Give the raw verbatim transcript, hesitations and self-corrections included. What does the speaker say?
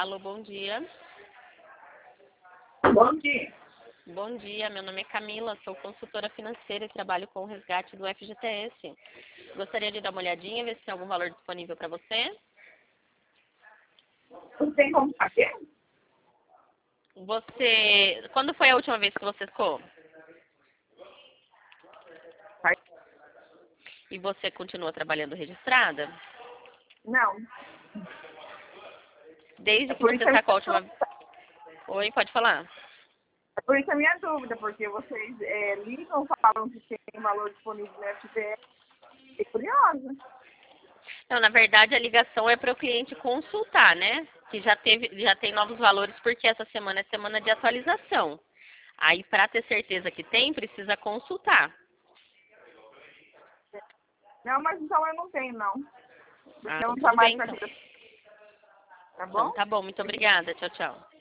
Alô, bom dia. Bom dia. Bom dia, meu nome é Camila, sou consultora financeira e trabalho com o resgate do F G T S. Gostaria de dar uma olhadinha, ver se tem algum valor disponível para você. Você tem como fazer? Você, quando foi a última vez que você ficou? E você continua trabalhando registrada? Não. Desde É que por você isso a minha sacou a última... dúvida. Oi, pode falar? É por isso a minha dúvida, porque vocês é, ligam, falam que tem valor disponível no F G S. Fiquei curiosa. Não, na verdade a ligação é para o cliente consultar, né? Que já teve, já tem novos valores porque essa semana é semana de atualização. Aí para ter certeza que tem, precisa consultar. Não, mas então eu não tenho, não. Porque Ah, eu então não tudo trabalho bem com então. essa. Tá Então bom? tá bom, muito obrigada. Tchau, tchau.